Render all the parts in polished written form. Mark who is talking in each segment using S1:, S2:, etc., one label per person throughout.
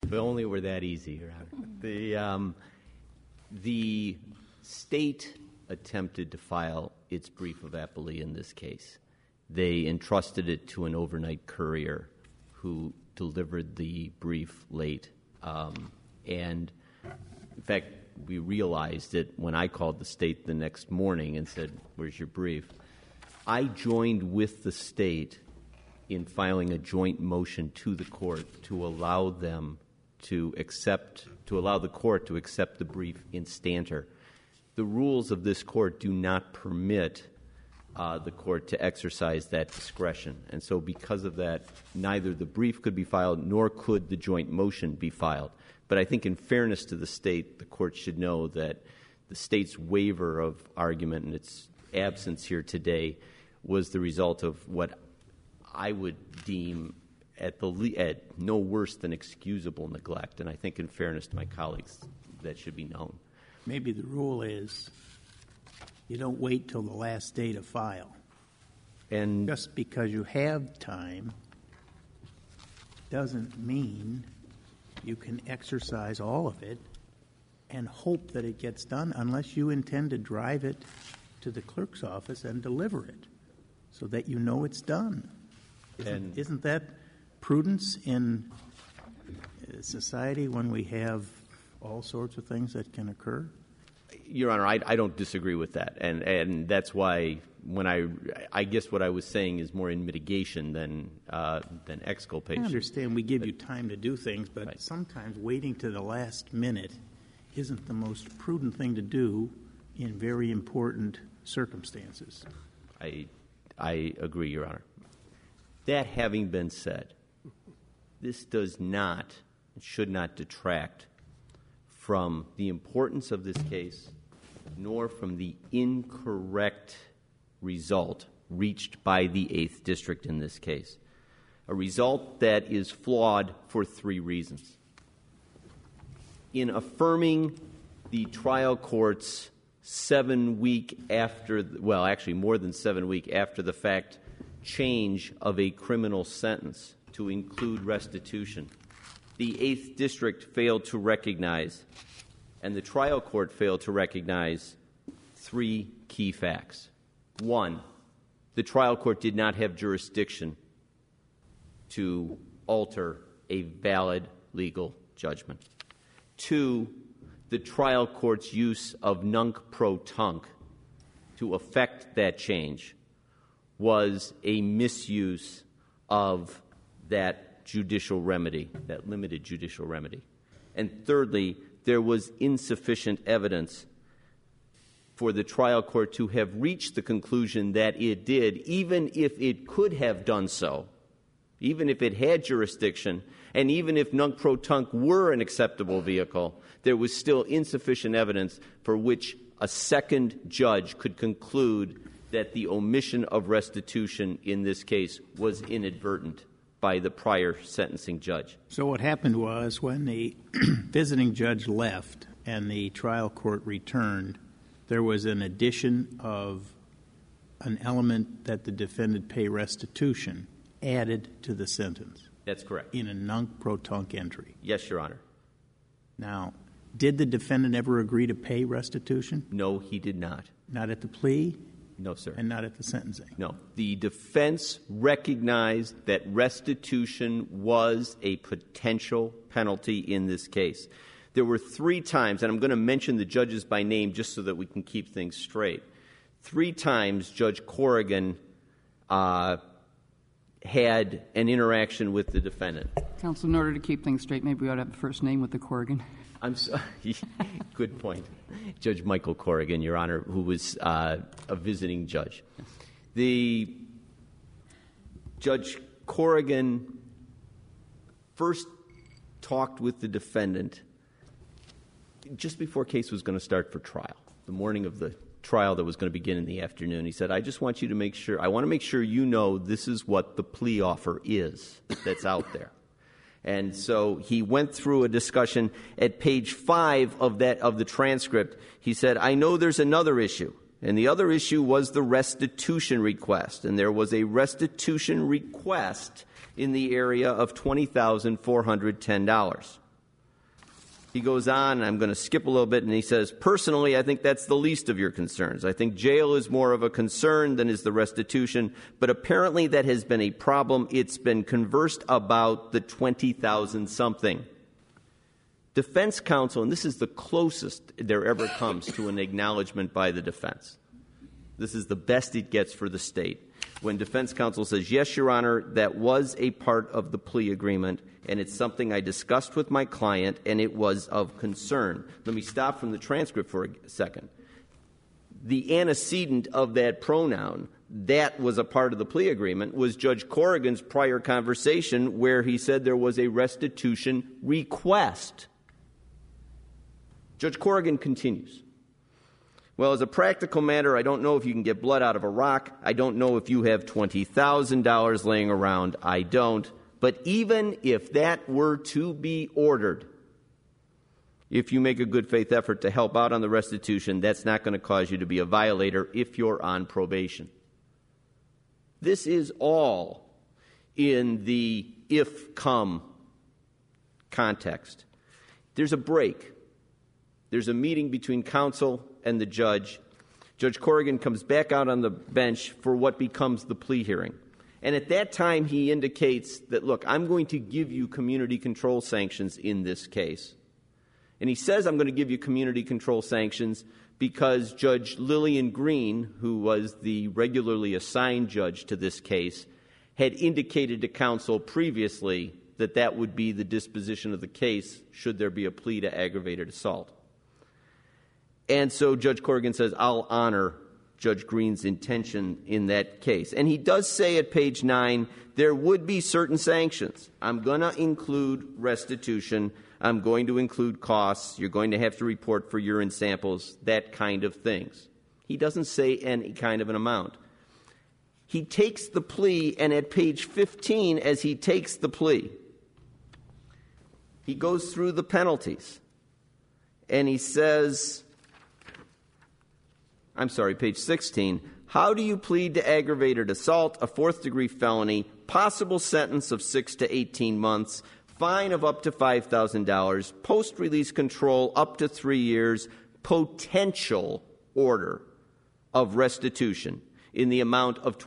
S1: If only it were that easy, Your Honor. The state attempted to file its brief of appellee in this case. They entrusted it to an overnight courier who delivered the brief late. And, in fact, we realized it when I called the state the next morning and said, "Where's your brief?" I joined with the state in filing a joint motion to the court to allow them to allow the court to accept the brief instanter. The rules of this court do not permit the court to exercise that discretion. And so because of that, neither the brief could be filed nor could the joint motion be filed. But I think in fairness to the state, the court should know that the state's waiver of argument and its absence here today was the result of what I would deem at no worse than excusable neglect. And I think in fairness to my colleagues, that should be known.
S2: Maybe the rule is you don't wait till the last day to file. And just because you have time doesn't mean you can exercise all of it and hope that it gets done unless you intend to drive it to the clerk's office and deliver it so that you know it's done. Isn't that prudence in society when we have all sorts of things that can occur?
S1: Your Honor, I don't disagree with that, and that's why when I guess what I was saying is more in mitigation than exculpation.
S2: I understand we give you time to do things, but right. Sometimes waiting to the last minute isn't the most prudent thing to do in very important circumstances.
S1: I agree, Your Honor. That having been said, this does not and should not detract from the importance of this case, nor from the incorrect result reached by the 8th District in this case. A result that is flawed for 3 reasons. In affirming the trial court's 7-week after, well, actually more than 7 week after the fact, change of a criminal sentence to include restitution, the 8th District failed to recognize, and the trial court failed to recognize, 3 key facts. 1, the trial court did not have jurisdiction to alter a valid legal judgment. 2, the trial court's use of nunc pro tunc to effect that change was a misuse of that judicial remedy, that limited judicial remedy. And thirdly, there was insufficient evidence for the trial court to have reached the conclusion that it did, even if it could have done so, even if it had jurisdiction, and even if nunc pro tunc were an acceptable vehicle, there was still insufficient evidence for which a second judge could conclude that the omission of restitution in this case was inadvertent by the prior sentencing judge.
S2: So what happened was when the visiting judge left and the trial court returned, there was an addition of an element that the defendant pay restitution added to the sentence.
S1: That's correct.
S2: In a nunc pro tunc entry.
S1: Yes, Your Honor.
S2: Now, did the defendant ever agree to pay restitution?
S1: No, he did not.
S2: Not at the plea?
S1: No, sir.
S2: And not at the sentencing?
S1: No. The defense recognized that restitution was a potential penalty in this case. There were 3 times, and I'm going to mention the judges by name just so that we can keep things straight. 3 times Judge Corrigan had an interaction with the defendant.
S3: Counsel, in order to keep things straight, maybe we ought to have the first name with the Corrigan.
S1: I'm sorry. Good point. Judge Michael Corrigan, Your Honor, who was a visiting judge. The Judge Corrigan first talked with the defendant just before case was going to start for trial, the morning of the trial that was going to begin in the afternoon. He said, I want to make sure you know this is what the plea offer is that's out there. And so he went through a discussion at page 5 of the transcript. He said, I know there's another issue, and the other issue was the restitution request, and there was a restitution request in the area of $20,410. He goes on, and I'm going to skip a little bit, and he says, personally, I think that's the least of your concerns. I think jail is more of a concern than is the restitution, but apparently that has been a problem. It's been conversed about the 20,000 something. Defense counsel, and this is the closest there ever comes to an acknowledgement by the defense. This is the best it gets for the state. When defense counsel says, yes, Your Honor, that was a part of the plea agreement, and it's something I discussed with my client, and it was of concern. Let me stop from the transcript for a second. The antecedent of that pronoun, that was a part of the plea agreement, was Judge Corrigan's prior conversation where he said there was a restitution request. Judge Corrigan continues. Well, as a practical matter, I don't know if you can get blood out of a rock. I don't know if you have $20,000 laying around. I don't. But even if that were to be ordered, if you make a good faith effort to help out on the restitution, that's not going to cause you to be a violator if you're on probation. This is all in the if-come context. There's a break. There's a meeting between counsel and the judge. Judge Corrigan comes back out on the bench for what becomes the plea hearing. And at that time, he indicates that, look, I'm going to give you community control sanctions in this case. And he says I'm going to give you community control sanctions because Judge Lillian Green, who was the regularly assigned judge to this case, had indicated to counsel previously that that would be the disposition of the case should there be a plea to aggravated assault. And so Judge Corrigan says, I'll honor Judge Green's intention in that case. And he does say at page 9, there would be certain sanctions. I'm going to include restitution. I'm going to include costs. You're going to have to report for urine samples, that kind of things. He doesn't say any kind of an amount. He takes the plea, and at page 15, as he takes the plea, he goes through the penalties. And he says, page 16, how do you plead to aggravated assault, a fourth-degree felony, possible sentence of 6 to 18 months, fine of up to $5,000, post-release control up to 3 years, potential order of restitution in the amount of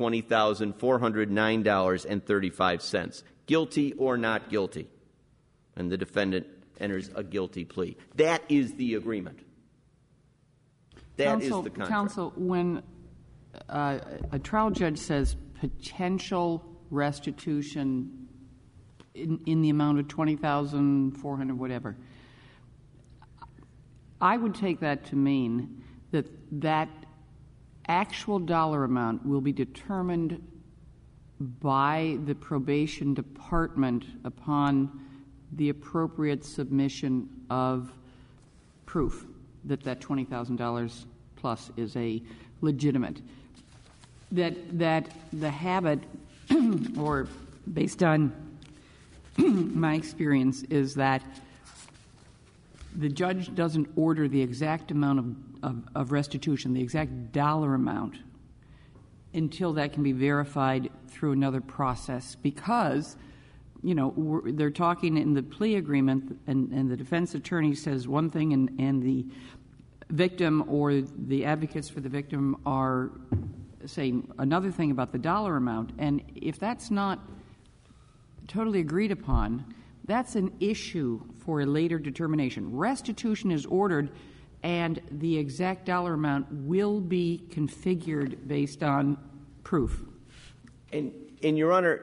S1: $20,409.35. Guilty or not guilty? And the defendant enters a guilty plea. That is the agreement. That is the contract.
S3: Counsel, when a trial judge says potential restitution in the amount of $20,400, whatever, I would take that to mean that that actual dollar amount will be determined by the probation department upon the appropriate submission of proof that $20,000 plus is a legitimate. That the habit, or based on my experience, is that the judge doesn't order the exact amount of restitution, the exact dollar amount, until that can be verified through another process, because they're talking in the plea agreement, and the defense attorney says one thing, and the victim or the advocates for the victim are saying another thing about the dollar amount. And if that's not totally agreed upon, that's an issue for a later determination. Restitution is ordered, and the exact dollar amount will be configured based on proof.
S1: And Your Honor,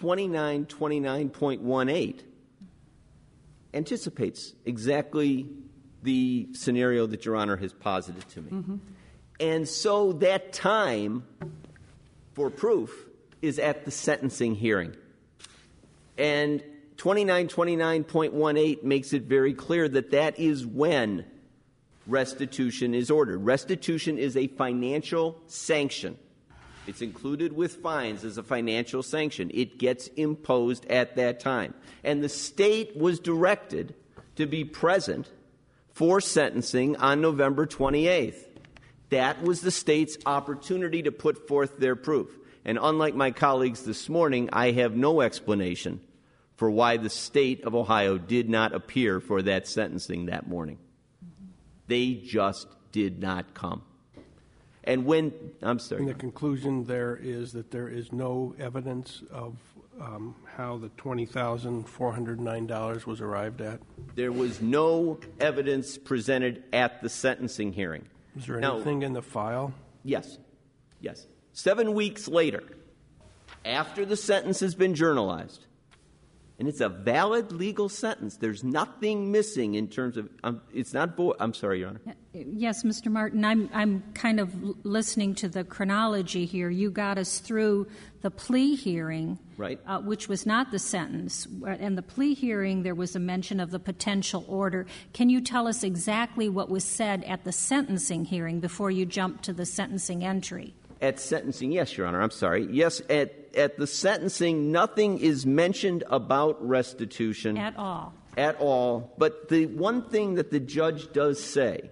S1: 2929.18 anticipates exactly the scenario that Your Honor has posited to me. Mm-hmm. And so that time for proof is at the sentencing hearing. And 2929.18 makes it very clear that that is when restitution is ordered. Restitution is a financial sanction. It's included with fines as a financial sanction. It gets imposed at that time. And the state was directed to be present for sentencing on November 28th. That was the state's opportunity to put forth their proof. And unlike my colleagues this morning, I have no explanation for why the state of Ohio did not appear for that sentencing that morning. They just did not come. And when, I'm sorry.
S4: And the conclusion there is that there is no evidence of how the $20,409 was arrived at?
S1: There was no evidence presented at the sentencing hearing.
S4: Is there anything in the file?
S1: Yes. 7 weeks later, after the sentence has been journalized, and it's a valid legal sentence, there's nothing missing in terms of, it's not, I'm sorry, Your Honor.
S5: Yes, Mr. Martin, I'm kind of listening to the chronology here. You got us through the plea hearing,
S1: right,
S5: which was not the sentence. And the plea hearing, there was a mention of the potential order. Can you tell us exactly what was said at the sentencing hearing before you jump to the sentencing entry? At
S1: sentencing, yes, Your Honor, I'm sorry. Yes, at the sentencing, nothing is mentioned about restitution.
S5: At all.
S1: At all. But the one thing that the judge does say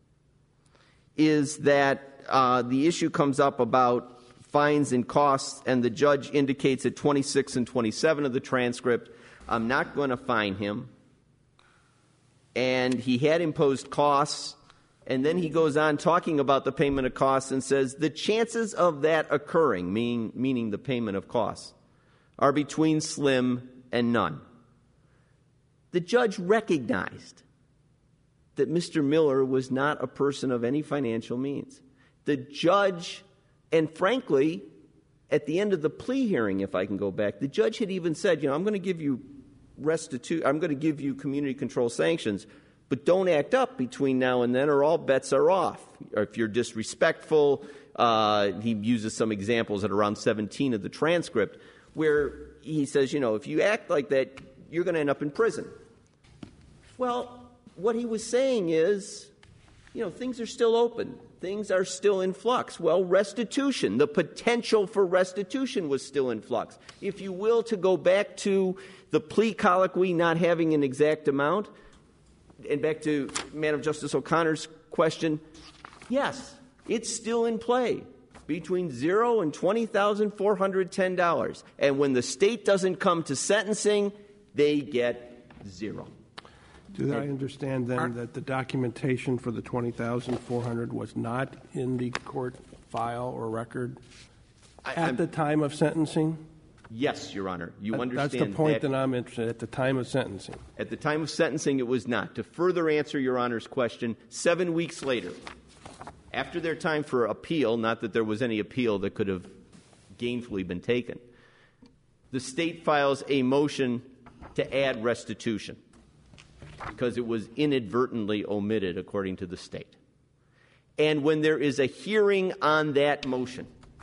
S1: is that the issue comes up about fines and costs, and the judge indicates at 26 and 27 of the transcript, I'm not going to fine him. And he had imposed costs. And then he goes on talking about the payment of costs and says the chances of that occurring, meaning the payment of costs, are between slim and none. The judge recognized that Mr. Miller was not a person of any financial means. The judge, and frankly, at the end of the plea hearing, if I can go back, the judge had even said, I'm going to give you I'm going to give you community control sanctions, but don't act up between now and then or all bets are off. Or if you're disrespectful, he uses some examples at around 17 of the transcript where he says, if you act like that, you're going to end up in prison. Well, what he was saying is, things are still open. Things are still in flux. Well, restitution, the potential for restitution was still in flux. If you will, to go back to the plea colloquy not having an exact amount, and back to Madam Justice O'Connor's question, yes, it's still in play between $0 and $20,410. And when the state doesn't come to sentencing, they get $0.
S4: Do I understand then that the documentation for the $20,400 was not in the court file or record at the time of sentencing?
S1: Yes, Your Honor. You understand
S4: that's the point that I'm interested in, at the time of sentencing.
S1: At the time of sentencing, it was not. To further answer Your Honor's question, 7 weeks later, after their time for appeal, not that there was any appeal that could have gainfully been taken, the state files a motion to add restitution because it was inadvertently omitted, according to the state. And when there is a hearing on that motion,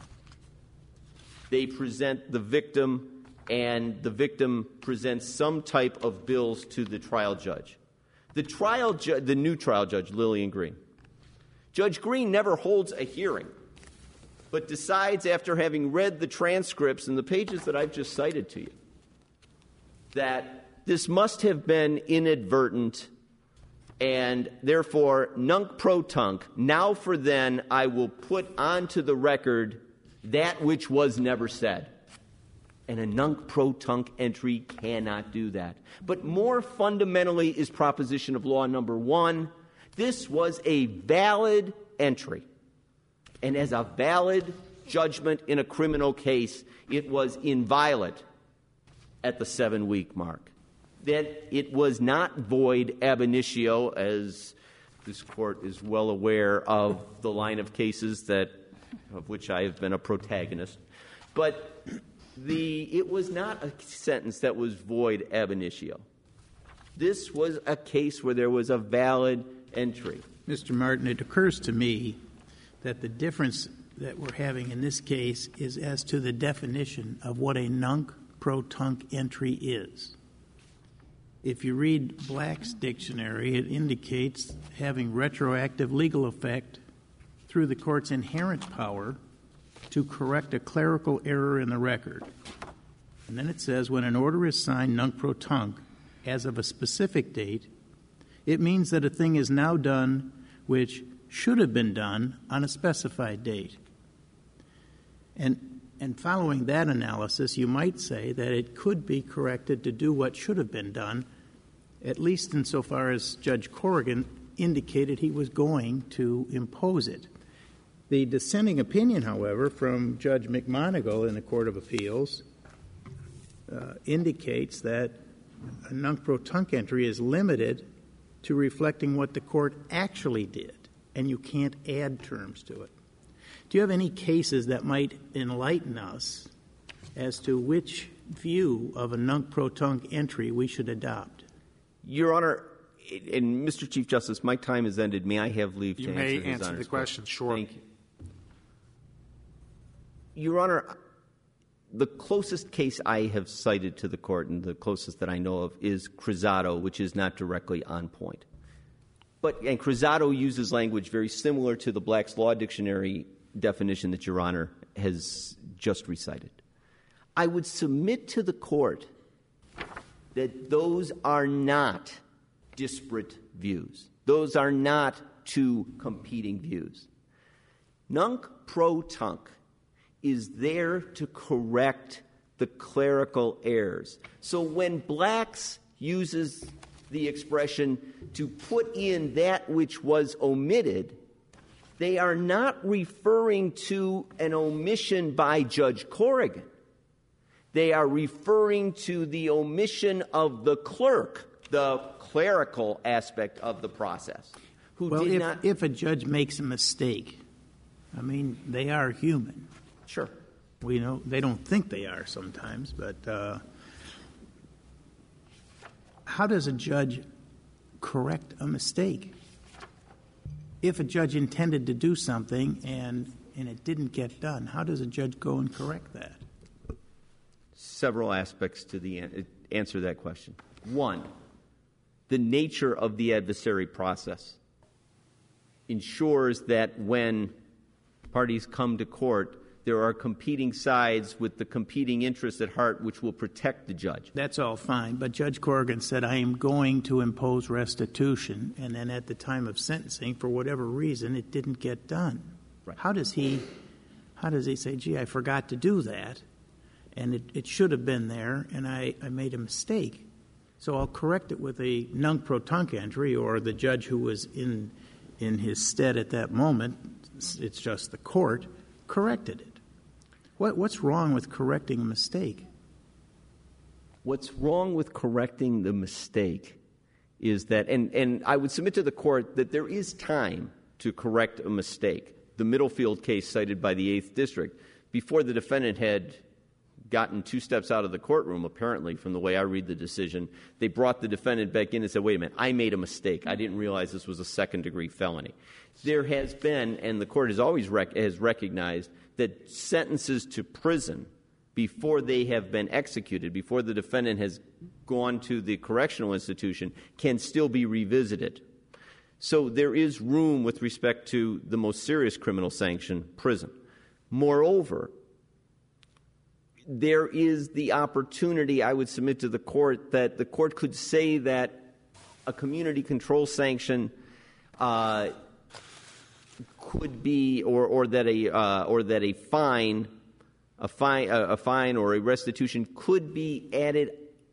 S1: they present the victim, and the victim presents some type of bills to the trial judge. The new trial judge, Lillian Green. Judge Green never holds a hearing, but decides after having read the transcripts and the pages that I've just cited to you, that this must have been inadvertent, and therefore, nunc pro tunc, now for then I will put onto the record that which was never said. And a nunc pro tunc entry cannot do that. But more fundamentally is proposition of law number 1. This was a valid entry. And as a valid judgment in a criminal case, it was inviolate at the 7-week mark. That it was not void ab initio, as this court is well aware of the line of cases of which I have been a protagonist. But it was not a sentence that was void ab initio. This was a case where there was a valid entry.
S2: Mr. Martin, it occurs to me that the difference that we're having in this case is as to the definition of what a nunc pro tunc entry is. If you read Black's dictionary, it indicates having retroactive legal effect through the court's inherent power to correct a clerical error in the record. And then it says, when an order is signed nunc pro tunc as of a specific date, it means that a thing is now done which should have been done on a specified date. And And following that analysis, you might say that it could be corrected to do what should have been done, at least insofar as Judge Corrigan indicated he was going to impose it. The dissenting opinion, however, from Judge McMonigal in the Court of Appeals indicates that a nunc-pro-tunc entry is limited to reflecting what the court actually did, and you can't add terms to it. Do you have any cases that might enlighten us as to which view of a nunc-pro-tunc entry we should adopt?
S1: Your Honor, and Mr. Chief Justice, my time has ended. May I have leave
S6: you
S1: to
S6: may
S1: answer his
S6: answer
S1: Honor's
S6: the question. Sure.
S1: Thank you. Your Honor, the closest case I have cited to the court, and the closest that I know of, is Cruzado, which is not directly on point. And Cruzado uses language very similar to the Black's Law Dictionary definition that Your Honor has just recited. I would submit to the court that those are not disparate views. Those are not two competing views. Nunc-pro-tunc is there to correct the clerical errors. So when Blacks uses the expression to put in that which was omitted, they are not referring to an omission by Judge Corrigan. They are referring to the omission of the clerk, the clerical aspect of the process.
S2: If a judge makes a mistake, I mean, they are human.
S1: Sure.
S2: We know they don't think they are sometimes, but how does a judge correct a mistake? If a judge intended to do something and it didn't get done, how does a judge go and correct that?
S1: Several aspects to the answer that question. One, the nature of the adversary process ensures that when parties come to court, there are competing sides with the competing interests at heart which will protect the judge.
S2: That's all fine, but Judge Corrigan said, I am going to impose restitution, and then at the time of sentencing, for whatever reason, it didn't get done.
S1: Right.
S2: How does he say, gee, I forgot to do that, and it should have been there, and I made a mistake? So I'll correct it with a nunc-pro-tunc entry, or the judge who was in his stead at that moment, it's just the court, corrected it. What's wrong with correcting a mistake?
S1: What's wrong with correcting the mistake is that, and I would submit to the court that there is time to correct a mistake. The Middlefield case cited by the 8th District, before the defendant had gotten 2 steps out of the courtroom, apparently, from the way I read the decision, they brought the defendant back in and said, wait a minute, I made a mistake. I didn't realize this was a second-degree felony. There has been, and the court has always has recognized, that sentences to prison before they have been executed, before the defendant has gone to the correctional institution, can still be revisited. So there is room with respect to the most serious criminal sanction, prison. Moreover, there is the opportunity, I would submit to the court, that the court could say that a community control sanction could be, or that a fine or a restitution could be added,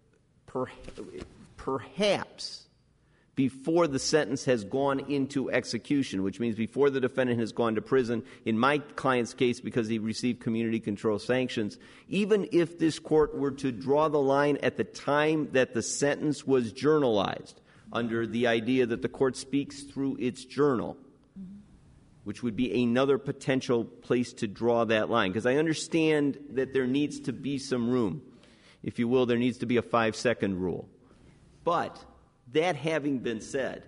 S1: perhaps before the sentence has gone into execution, which means before the defendant has gone to prison. In my client's case, because he received community control sanctions, even if this court were to draw the line at the time that the sentence was journalized, under the idea that the court speaks through its journal, which would be another potential place to draw that line. Because I understand that there needs to be some room. If you will, there needs to be a 5-second rule. But that having been said,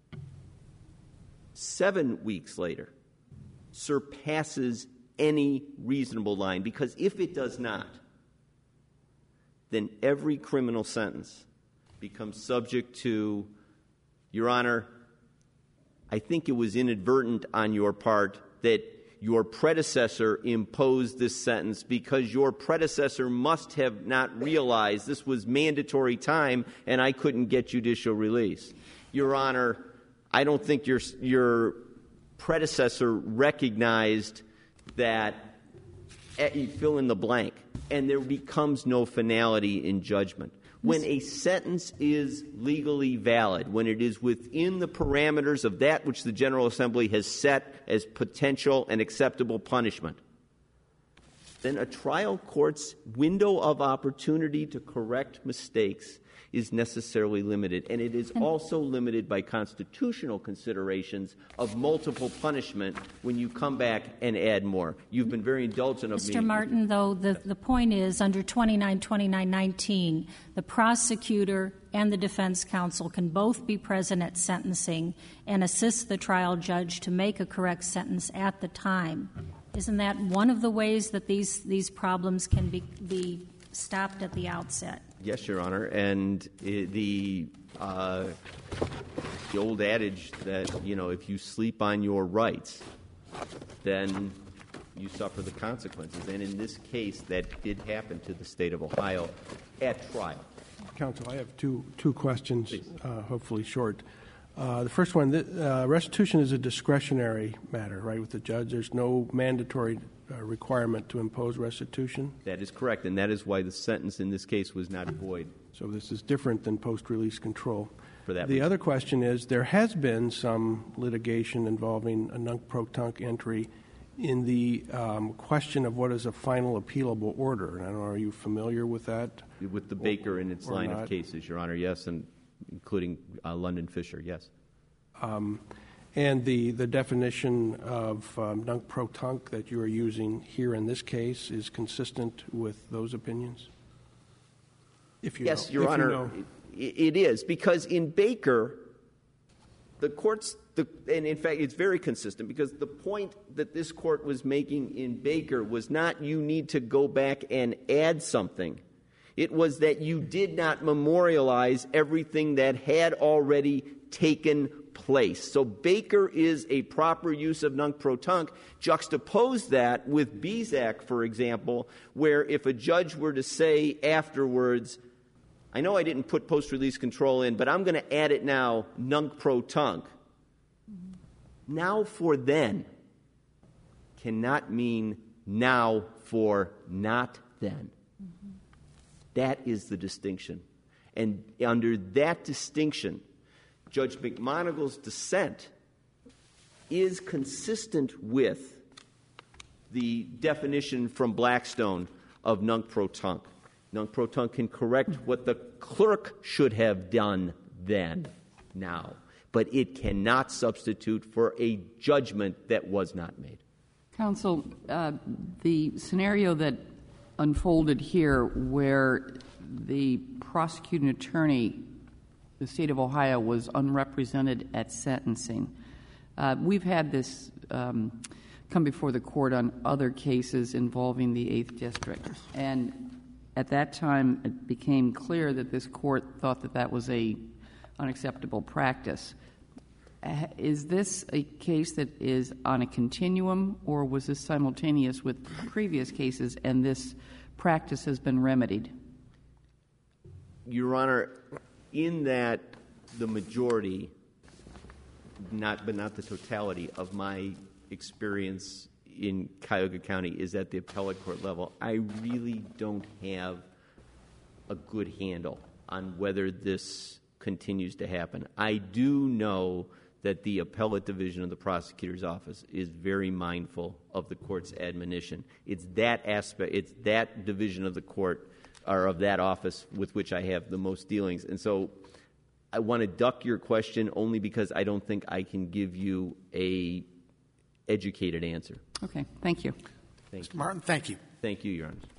S1: 7 weeks later surpasses any reasonable line, because if it does not, then every criminal sentence becomes subject to, Your Honor, I think it was inadvertent on your part that your predecessor imposed this sentence because your predecessor must have not realized this was mandatory time and I couldn't get judicial release. Your Honor, I don't think your predecessor recognized that you fill in the blank, and there becomes no finality in judgment. When a sentence is legally valid, when it is within the parameters of that which the General Assembly has set as potential and acceptable punishment, then a trial court's window of opportunity to correct mistakes is necessarily limited. And it is also limited by constitutional considerations of multiple punishment when you come back and add more. You've been very indulgent of me.
S5: Mr. Martin, though, the point is under 292919, the prosecutor and the defense counsel can both be present at sentencing and assist the trial judge to make a correct sentence at the time. Isn't that one of the ways that these problems can be stopped at the outset?
S1: Yes, Your Honor, and the old adage that, if you sleep on your rights, then you suffer the consequences. And in this case, that did happen to the state of Ohio at trial.
S4: Counsel, I have two questions, hopefully short. The first one, restitution is a discretionary matter, right, with the judge. There's no mandatory requirement to impose restitution?
S1: That is correct, and that is why the sentence in this case was not void.
S4: So this is different than post-release control.
S1: For that
S4: the
S1: reason.
S4: Other question is, there has been some litigation involving a nunc-pro-tunc entry in the question of what is a final appealable order. And I don't know, are you familiar with that?
S1: With the Baker and its line of cases, Your Honor, yes, and including London Fisher, yes.
S4: And the definition of nunc-pro-tunc that you are using here in this case is consistent with those opinions?
S1: Yes, Your Honor, it is. Because in Baker, the courts, and in fact it's very consistent, because the point that this court was making in Baker was not you need to go back and add something. It was that you did not memorialize everything that had already taken place. So Baker is a proper use of nunc-pro-tunc. Juxtapose that with Bizak, for example, where if a judge were to say afterwards, I know I didn't put post-release control in, but I'm going to add it now, nunc-pro-tunc. Now for then cannot mean now for not then. That is the distinction. And under that distinction, Judge McMonagle's dissent is consistent with the definition from Blackstone of nunc-pro-tunc. Nunc-pro-tunc can correct what the clerk should have done then, now, but it cannot substitute for a judgment that was not made.
S3: Counsel, the scenario that unfolded here where the prosecuting attorney, the state of Ohio, was unrepresented at sentencing. We've had this come before the court on other cases involving the 8th District. And at that time, it became clear that this court thought that that was a unacceptable practice. Is this a case that is on a continuum, or was this simultaneous with previous cases and this practice has been remedied?
S1: Your Honor, in that the majority, but not the totality of my experience in Cuyahoga County is at the appellate court level, I really don't have a good handle on whether this continues to happen. I do know that the appellate division of the prosecutor's office is very mindful of the court's admonition. It's that aspect, it's that division of the court, or of that office, with which I have the most dealings. And so I want to duck your question only because I don't think I can give you a educated answer.
S3: Okay, thank you.
S1: Thank
S6: Mr. Martin, thank you.
S1: Thank you, Your Honor.